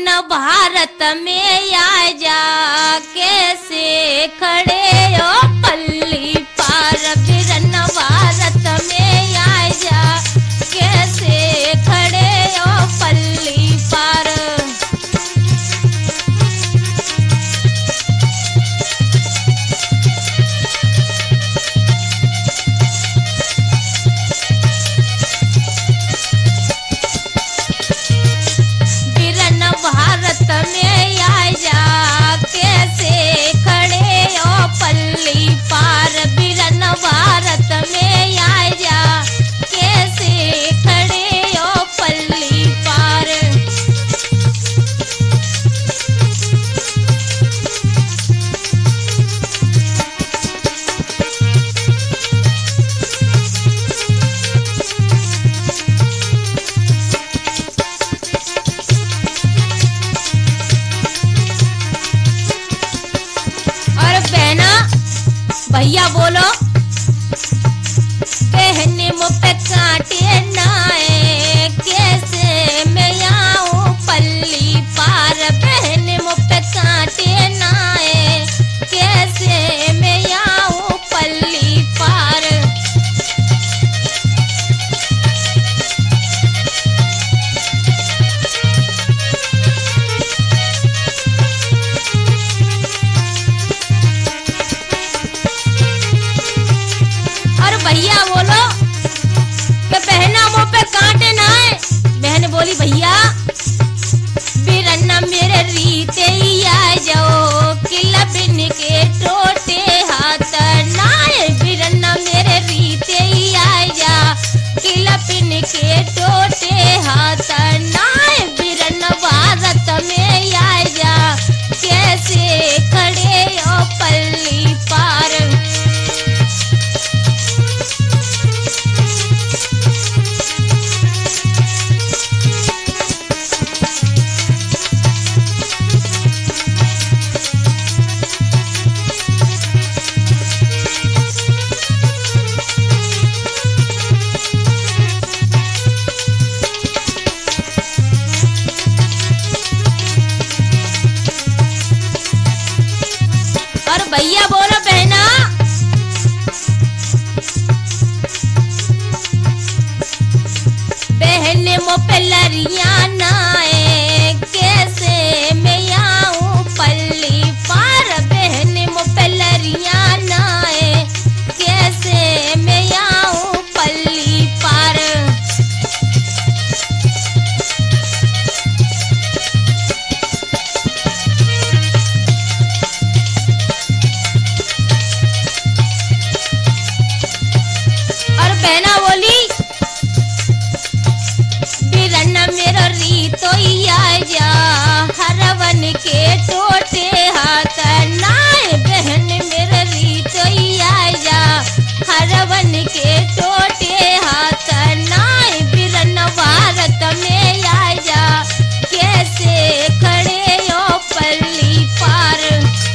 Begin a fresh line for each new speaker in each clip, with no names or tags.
बिरन भारत में आ जा कैसे खड़े ओ पल्ली पार। बिरन भारत में आ जा कैसे खड़े ओ पल्ली पार। भारत में आ जा कैसे खड़े ओ पल्ली पार। बिरन भारत में आ जा कैसे खड़े ओ पल्ली पार। भैया बोलो बहने मुँह पे कांटे नाए कैसे मैं आऊं पल्ली पार। बहने मुँह पे कांटे नाए कैसे मैं आऊं पल्ली पार। भैया बोलो कि बहना मुँह पे कांटे ना है। बहन बोली भैया बिरन्ना मेरे रीते ही आ जाओ किला बिन के टोटे हाथ नाए। बिरन्ना मेरे रीते ही आ जा किला बिन के टोटे हाथ नाए। बिरन्ना भारत में आ जा कैसे खड़े ओ पल्ली पार। भैया बोलो बहना बहन मुँह पे लरिया नाए कैसे मैं आऊं पल्ली पार। बहन मुँह पे लरिया नाए कैसे मैं आऊं पल्ली पार। बहना बोली बिरन्ना मेरा रीतो ही आ जा हरवन के टोटे हाथ नाए। बहन मेरा रीतो ही आ जा हरवन के टोटे हाथ नाए। बिरन्ना भारत में आ जा कैसे खड़े ओ पल्ली पार।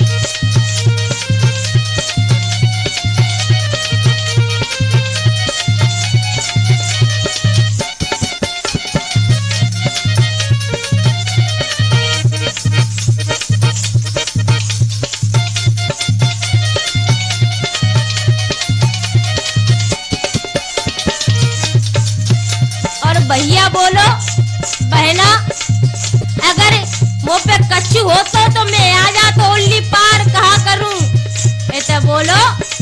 भैया बोलो बहना अगर मुँह पे कच्ची हो तो मैं आ जा तो उल्ली पार कहा करूं। ऐसा बोलो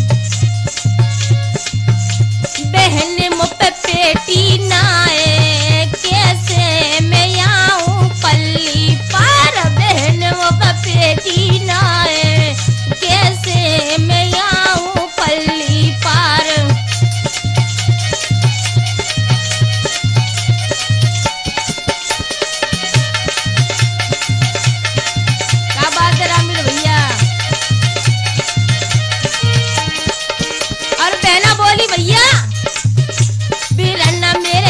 बहन मुँह पे पेटी नाए कैसे मैं आऊं पल्ली पार। बहन मुँह पे पेटी नाए कैसे मैं आऊं पल्ली पार। भैया बिरन्ना मेरे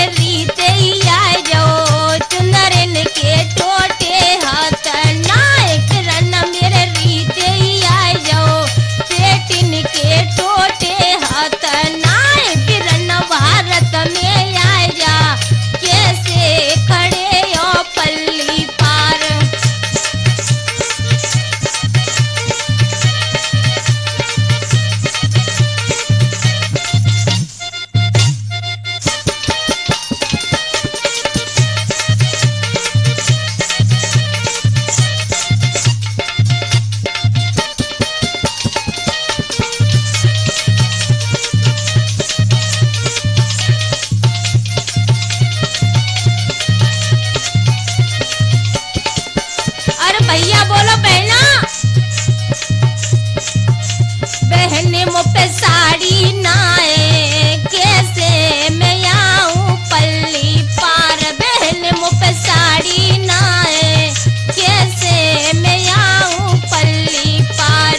मुँह पे साड़ी नाए, कैसे मैं आऊं पल्ली पार। बहन मुँह पे साड़ी नाए, कैसे मैं आऊं पल्ली पार।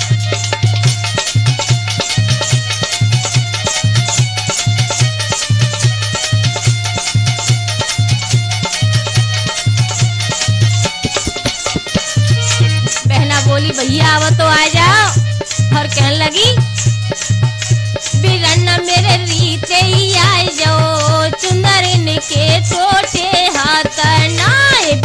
बहना बोली भैया अब तो आ जाओ। और कहने लगी बिरन्ना मेरे रीते ही आ जाओ, चुंदर इनके छोटे हाथ नाए।